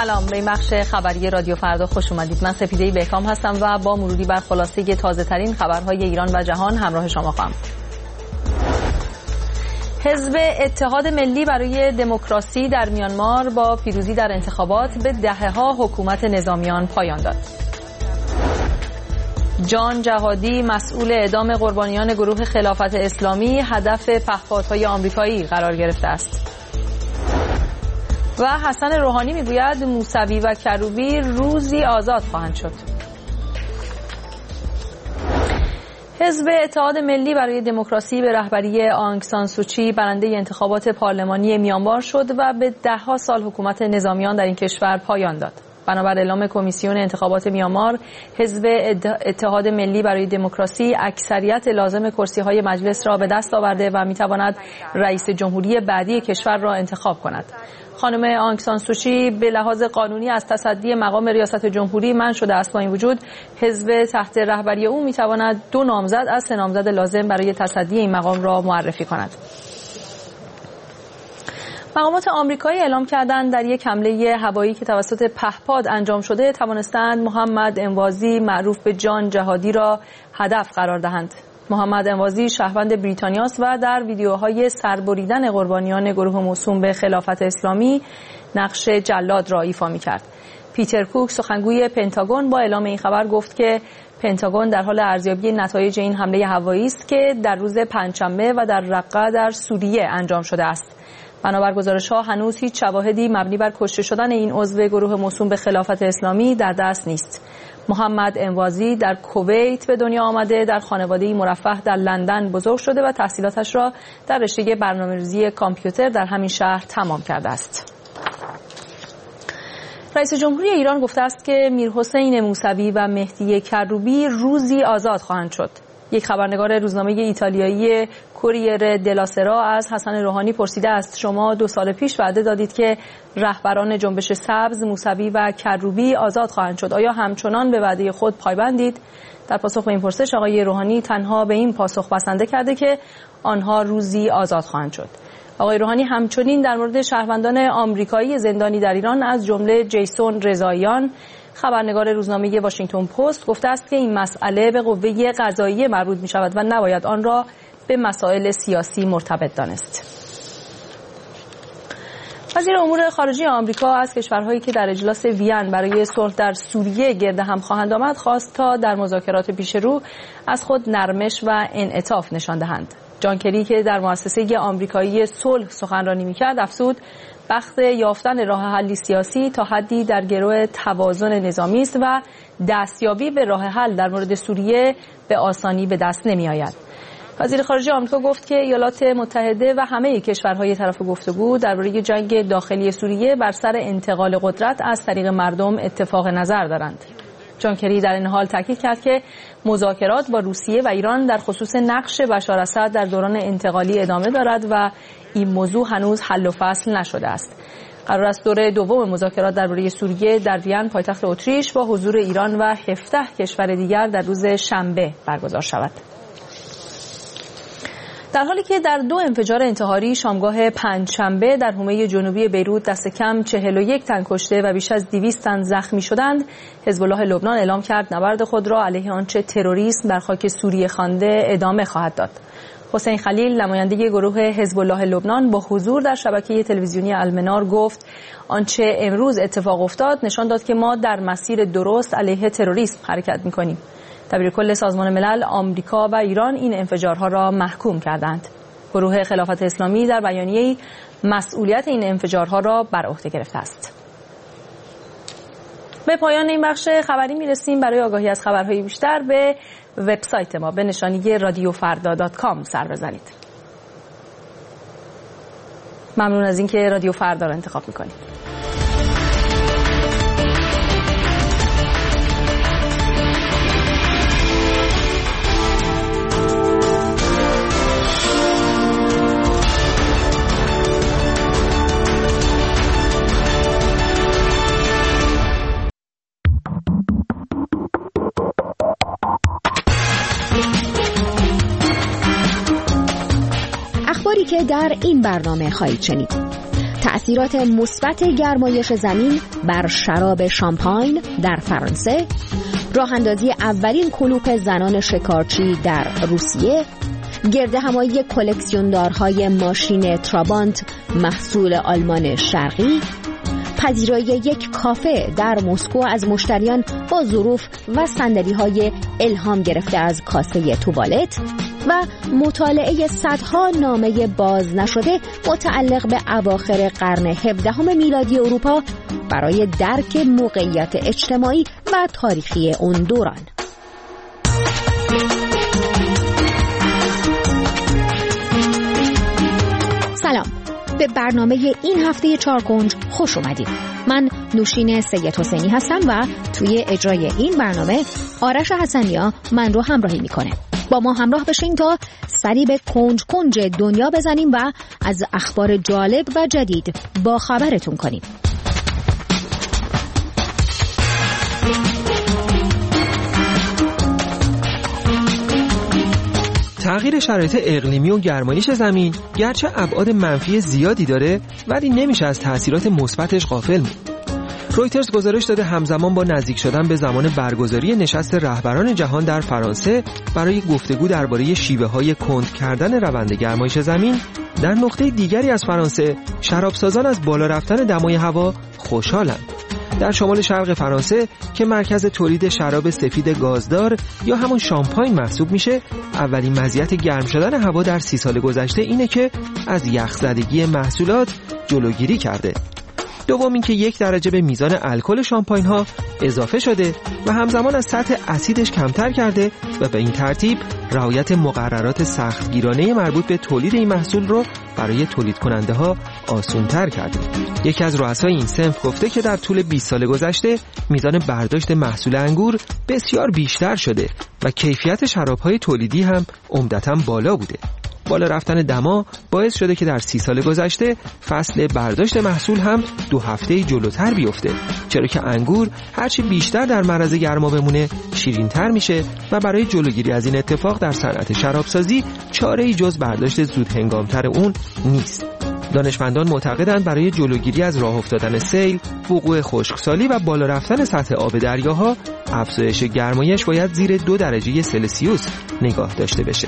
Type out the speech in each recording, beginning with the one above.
سلام، به این بخش خبری رادیو فردا خوش اومدید. من سپیده بهکام هستم و با مروری بر خلاصه تازه ترین خبرهای ایران و جهان همراه شما خواهم. حزب اتحاد ملی برای دموکراسی در میانمار با پیروزی در انتخابات به دهه‌ها حکومت نظامیان پایان داد. جان جهادی مسئول اعدام قربانیان گروه خلافت اسلامی هدف پهپادهای آمریکایی قرار گرفته است. و حسن روحانی میگوید موسوی و کروبی روزی آزاد خواهند شد. حزب اتحاد ملی برای دموکراسی به رهبری آنگ سان سوچی برنده انتخابات پارلمانی میانمار شد و به ده‌ها سال حکومت نظامیان در این کشور پایان داد. بنابر اعلام کمیسیون انتخابات میانمار، حزب اتحاد ملی برای دموکراسی اکثریت لازم کرسی‌های مجلس را به دست آورده و می‌تواند رئیس جمهوری بعدی کشور را انتخاب کند. خانم آنگ سان سوچی به لحاظ قانونی از تصدی مقام ریاست جمهوری منع شده است. با این وجود حزب تحت رهبری او می‌تواند 2 نامزد از 3 نامزد لازم برای تصدی این مقام را معرفی کند. مقامات آمریکایی اعلام کردند در یک حمله هوایی که توسط پهپاد انجام شده توانستند محمد انوازی معروف به جان جهادی را هدف قرار دهند. محمد انوازی شهروند بریتانیاست و در ویدیوهای سربریدن قربانیان گروه موسوم به خلافت اسلامی نقش جلاد را ایفا می‌کرد. پیتر کوک سخنگوی پنتاگون با اعلام این خبر گفت که پنتاگون در حال ارزیابی نتایج این حمله هوایی است که در روز پنجشنبه و در رقه در سوریه انجام شده است. بنابر گزارش‌ها هنوز هیچ شواهدی مبنی بر کشته شدن این عضو گروه موسوم به خلافت اسلامی در دست نیست. محمد انوازی در کویت به دنیا آمده، در خانواده‌ای مرفه در لندن بزرگ شده و تحصیلاتش را در رشته برنامه‌ریزی کامپیوتر در همین شهر تمام کرده است. رئیس جمهوری ایران گفته است که میرحسین موسوی و مهدی کروبی روزی آزاد خواهند شد. یک خبرنگار روزنامه ایتالیایی کوریر دلا سرا از حسن روحانی پرسیده است شما 2 سال پیش وعده دادید که رهبران جنبش سبز موسوی و کروبی آزاد خواهند شد. آیا همچنان به وعده خود پایبندید؟ در پاسخ به این پرسش آقای روحانی تنها به این پاسخ بسنده کرده که آنها روزی آزاد خواهند شد. آقای روحانی همچنین در مورد شهروندان آمریکایی زندانی در ایران از جمله جیسون رضاییان خبرنگار روزنامه واشنگتن پست گفته است که این مسئله به قوه قضاییه مربوط می شود و نباید آن را به مسائل سیاسی مرتبط دانست. وزیر امور خارجه آمریکا از کشورهایی که در اجلاس وین برای صلح در سوریه گرد هم خواهند آمد خواست تا در مذاکرات پیش رو از خود نرمش و انعطاف نشان دهند. جان کری که در مؤسسه آمریکایی صلح سخنرانی می‌کرد افزود بخت یافتن راه حلی سیاسی تا حدی در گرو توازن نظامی است و دستیابی به راه حل در مورد سوریه به آسانی به دست نمی‌آید. وزیر خارجه آمریکا گفت که ایالات متحده و همه کشورهای طرف گفتگو درباره جنگ داخلی سوریه بر سر انتقال قدرت از طریق مردم اتفاق نظر دارند. جان کری در این حال تاکید کرد که مذاکرات با روسیه و ایران در خصوص نقش بشار اسد در دوران انتقالی ادامه دارد و این موضوع هنوز حل و فصل نشده است. قرار است دور دوم مذاکرات درباره سوریه در وین پایتخت اتریش با حضور ایران و 17 کشور دیگر در روز شنبه برگزار شود. در حالی که در 2 انفجار انتحاری شامگاه پنجشنبه در حومه جنوبی بیروت دست کم 41 تن کشته و بیش از 200 تن زخمی شدند، حزب الله لبنان اعلام کرد نبرد خود را علیه آنچه تروریسم در خاک سوریه خوانده ادامه خواهد داد. حسین خلیل نماینده گروه حزب الله لبنان با حضور در شبکه تلویزیونی المنار گفت آنچه امروز اتفاق افتاد نشان داد که ما در مسیر درست علیه تروریسم حرکت می‌کنیم. دبیرکل سازمان ملل، آمریکا و ایران این انفجارها را محکوم کردند. گروه خلافت اسلامی در بیانیه‌ای مسئولیت این انفجارها را بر عهده گرفته است. به پایان این بخش خبری می‌رسیم. برای آگاهی از خبرهای بیشتر به وبسایت ما به نشانی radiofarda.com سر بزنید. ممنون از اینکه رادیو فردا را انتخاب می‌کنید. که در این برنامه خواهید شنید. تأثیرات مثبت گرمایش زمین بر شراب شامپاین در فرانسه، راه اندازی اولین کلوپ زنان شکارچی در روسیه، گردهمایی کلکسیوندارهای ماشین ترابانت محصول آلمان شرقی، پذیرایی یک کافه در مسکو از مشتریان با ظروف و صندلی‌های الهام گرفته از کاسه توالت و مطالعه صدها نامه باز نشده متعلق به اواخر قرن 17 میلادی اروپا برای درک موقعیت اجتماعی و تاریخی اون دوران. سلام، به برنامه این هفته چارکنج خوش اومدید. من نوشین سید حسینی هستم و توی اجرای این برنامه آرش حسنیا من رو همراهی میکنه. با ما همراه بشین تا سری به کنج کنج دنیا بزنیم و از اخبار جالب و جدید با خبرتون کنیم. تغییر شرایط اقلیمی و گرمایش زمین گرچه ابعاد منفی زیادی داره ولی نمیشه از تأثیرات مثبتش غافل موند. رویترز گزارش داده همزمان با نزدیک شدن به زمان برگزاری نشست رهبران جهان در فرانسه برای گفتگو درباره شیوه‌های کند کردن روند گرمایش زمین، در نقطه دیگری از فرانسه شرابسازان از بالا رفتن دمای هوا خوشحالند. در شمال شرق فرانسه که مرکز تولید شراب سفید گازدار یا همون شامپاین محسوب میشه، اولین مزیت گرم شدن هوا در 30 سال گذشته اینه که از یخزدگی محصولات جلوگیری کرده. دوم این که 1 درجه به میزان الکل شامپاین ها اضافه شده و همزمان از سطح اسیدش کمتر کرده و به این ترتیب رعایت مقررات سختگیرانه مربوط به تولید این محصول رو برای تولید کننده ها آسان‌تر کرده. یکی از رؤسای این صنف گفته که در طول 20 سال گذشته میزان برداشت محصول انگور بسیار بیشتر شده و کیفیت شراب‌های تولیدی هم عمدتاً بالا بوده. بالا رفتن دما باعث شده که در 30 سال گذشته فصل برداشت محصول هم 2 هفته جلوتر بیفته، چرا که انگور هرچی بیشتر در معرض گرما بمونه شیرین‌تر میشه و برای جلوگیری از این اتفاق در صنعت شرابسازی چاره‌ای جز برداشت زود هنگامتر اون نیست. دانشمندان معتقدند برای جلوگیری از راه افتادن سیل، وقوع خشکسالی و بالا رفتن سطح آب دریاها، افزایش گرمایش باید زیر 2 درجه سلسیوس نگاه داشته بشه.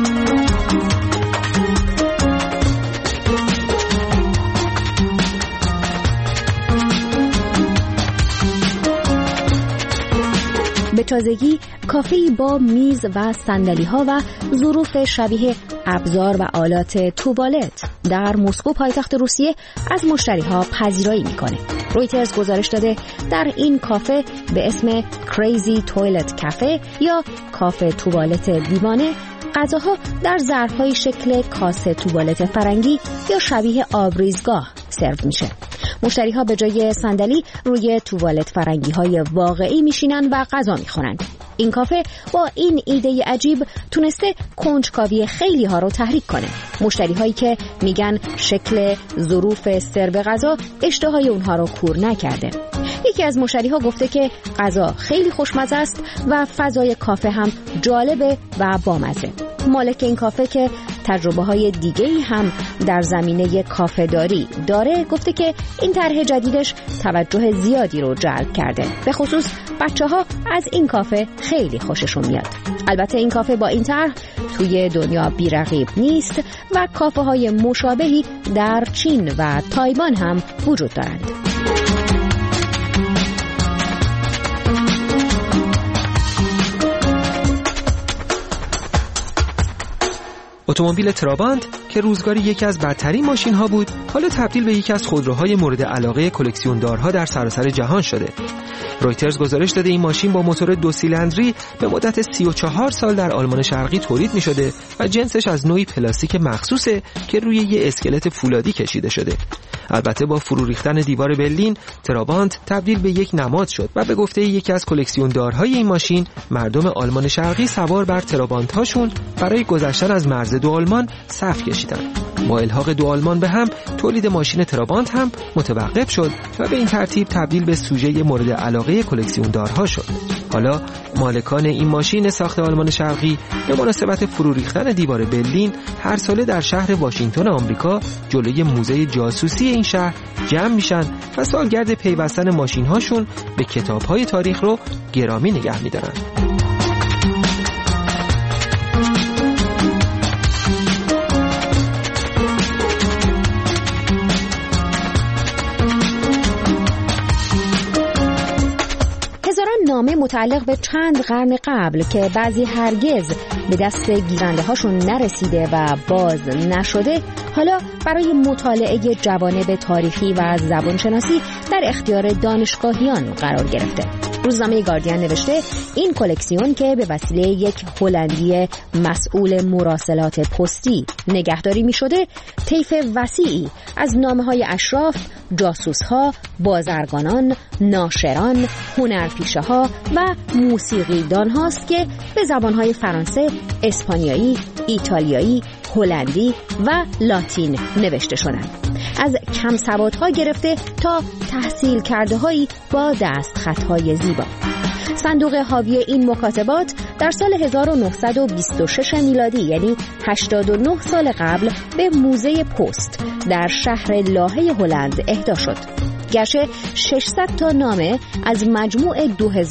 به تازگی کافه‌ای با میز و صندلی‌ها و ظروف شبیه ابزار و آلات توالت در مسکو پایتخت روسیه از مشتری‌ها پذیرایی می‌کنه. رویترز گزارش داده در این کافه به اسم کریزی توالت کافه یا کافه توالت دیوانه غذاها در ظرف‌های شکل کاسه توالت فرنگی یا شبیه آبریزگاه سرو میشه. مشتری‌ها به جای صندلی روی توالت فرنگی‌های واقعی میشینن و غذا میخورن. این کافه با این ایده عجیب تونسته کنجکاوی خیلی ها رو تحریک کنه. مشتری‌هایی که میگن شکل ظروف سرو غذا اشتهای اونها رو کور نکرده. یکی از مشتری‌ها گفته که غذا خیلی خوشمزه است و فضای کافه هم جالبه و بامزه. مالک این کافه که تجربه‌های دیگه‌ای هم در زمینه کافه داری داره گفته که این طرح جدیدش توجه زیادی رو جلب کرده. به خصوص بچه‌ها از این کافه خیلی خوششون میاد. البته این کافه با این طرح توی دنیا بی‌رقیب نیست و کافه‌های مشابهی در چین و تایوان هم وجود دارند. اتومبیل ترابانت که روزگاری یکی از بدترین ماشین ها بود، حالا تبدیل به یکی از خودروهای مورد علاقه کلکسیوندارها در سراسر جهان شده. رویترز گزارش داده این ماشین با موتور 2 سیلندری به مدت 34 سال در آلمان شرقی تولید می شده و جنسش از نوعی پلاستیک مخصوصه که روی یه اسکلت فولادی کشیده شده. البته با فرو ریختن دیوار برلین، ترابانت تبدیل به یک نماد شد و به گفته یکی از کلکسیوندارهای این ماشین، مردم آلمان شرقی سوار بر ترابانت هاشون برای گذشتن از مرز دو آلمان صف کشیدن. با الحاق دو آلمان به هم، تولید ماشین ترابانت هم متوقف شد و به این ترتیب تبدیل به سوژه مورد علاقه کلکسیوندارها شد. حالا مالکان این ماشین ساخت آلمان شرقی به مناسبت فرو ریختن دیوار برلین هر ساله در شهر واشنگتن آمریکا جلوی موزه جاسوسی این شهر جمع میشن و سالگرد پیوستن ماشین‌هاشون به کتاب‌های تاریخ رو گرامی نگه می‌دارن. نامه متعلق به چند قرن قبل که بعضی هرگز به دست گیرنده هاشون نرسیده و باز نشده حالا برای مطالعه جوانب تاریخی و زبانشناسی در اختیار دانشگاهیان قرار گرفته. روزنامه گاردین نوشته این کلکسیون که به وسیله یک هلندی مسئول مراسلات پستی نگهداری می شده طیف وسیعی از نامه‌های اشراف، جاسوس‌ها، بازرگانان، ناشران، هنرپیشه‌ها و موسیقیدان هاست که به زبان‌های فرانسه، اسپانیایی، ایتالیایی، هلندی و لاتین نوشته شدند. از کم سوادها گرفته تا تحصیل کرده هایی با دستخطهای زیبا. صندوق حاوی این مکاتبات در سال 1926 میلادی یعنی 89 سال قبل به موزه پست در شهر لاهه هلند اهدا شد. گرچه 600 تا نامه از مجموع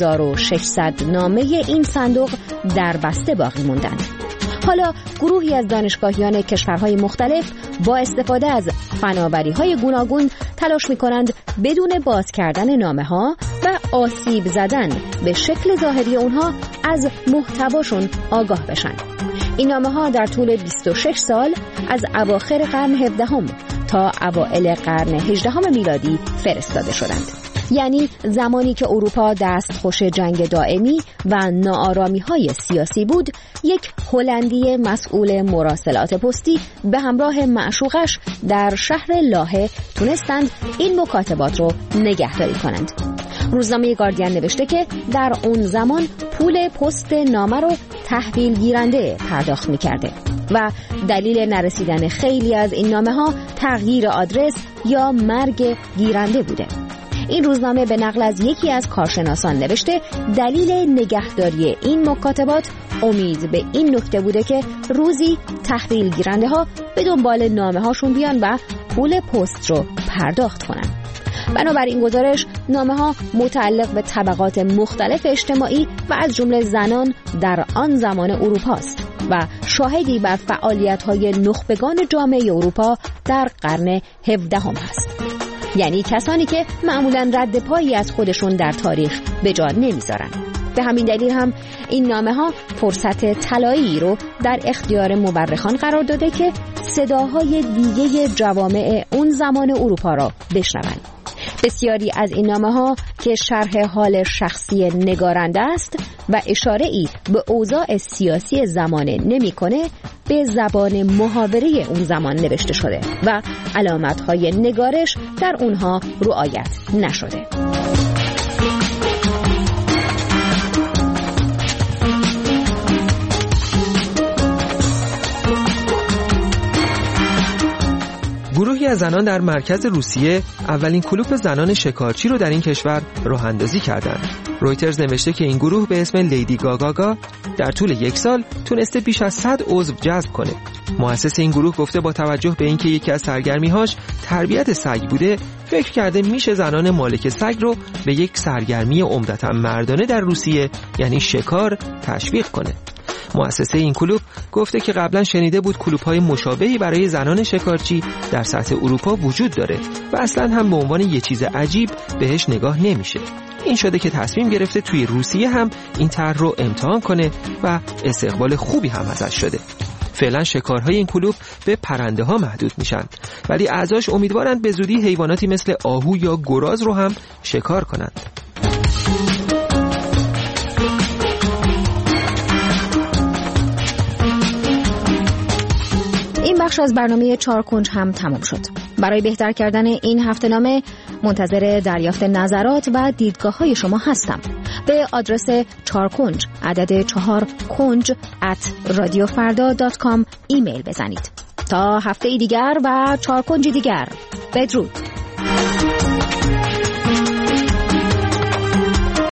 2600 نامه این صندوق در بسته باقی موندند. حالا گروهی از دانشگاهیان کشورهای مختلف با استفاده از فناوری‌های گوناگون تلاش می‌کنند بدون باز کردن نامه‌ها و آسیب زدن به شکل ظاهری اونها از محتواشون آگاه بشن. این نامه‌ها در طول 26 سال از اواخر قرن 17 تا اوائل قرن 18 میلادی فرستاده شدند. یعنی زمانی که اروپا دستخوش جنگ دائمی و ناآرامی‌های سیاسی بود، یک هلندی مسئول مراسلات پستی به همراه معشوقش در شهر لاهه تونستند این مکاتبات رو نگهداری کنند. روزنامه گاردین نوشته که در اون زمان پول پست نامه رو تحویل گیرنده پرداخت می‌کرده و دلیل نرسیدن خیلی از این نامه‌ها تغییر آدرس یا مرگ گیرنده بوده. این روزنامه به نقل از یکی از کارشناسان نوشته دلیل نگهداری این مکاتبات امید به این نکته بوده که روزی تحویل گیرنده ها به دنبال نامه هاشون بیان و پول پست رو پرداخت کنن. بنابراین گزارش نامه ها متعلق به طبقات مختلف اجتماعی و از جمله زنان در آن زمان اروپا است و شاهدی بر فعالیت های نخبگان جامعه اروپا در قرن 17 است. یعنی کسانی که معمولاً رد پایی از خودشون در تاریخ به جا نمیذارن. به همین دلیل هم این نامه ها فرصت طلایی رو در اختیار مورخان قرار داده که صداهای دیگه جوامع اون زمان اروپا را بشنوند. بسیاری از این نامه ها که شرح حال شخصی نگارنده است و اشاره‌ای به اوضاع سیاسی زمانه نمی‌کنه، به زبان محاوره اون زمان نوشته شده و علامت‌های نگارش در اونها رعایت نشده. گروهی از زنان در مرکز روسیه اولین کلوپ زنان شکارچی رو در این کشور راه اندازی کردند. رویترز نوشته که این گروه به اسم لیدی گاگاگا در طول یک سال تونسته بیش از 100 عضو جذب کنه. مؤسس این گروه گفته با توجه به اینکه یکی از سرگرمی‌هاش تربیت سگ بوده، فکر کرده میشه زنان مالک سگ رو به یک سرگرمی عمدتاً مردانه در روسیه یعنی شکار تشویق کنه. مؤسسه این کلوب گفته که قبلا شنیده بود کلوب‌های مشابهی برای زنان شکارچی در سطح اروپا وجود داره و اصلا هم به عنوان یه چیز عجیب بهش نگاه نمیشه. این شده که تصمیم گرفته توی روسیه هم این طرح رو امتحان کنه و استقبال خوبی هم ازش شده. فعلا شکارهای این کلوب به پرنده ها محدود میشن، ولی اعضاش امیدوارند به زودی حیواناتی مثل آهو یا گراز رو هم شکار کنند. بخش از برنامه 4 کنج هم تمام شد. برای بهتر کردن این هفته‌نامه منتظر دریافت نظرات و دیدگاه‌های شما هستم. به آدرس 4 کنج عدد 4 کنج @radiofarda.com ایمیل بزنید. تا هفته دیگر و 4 کنج دیگر، بدرود.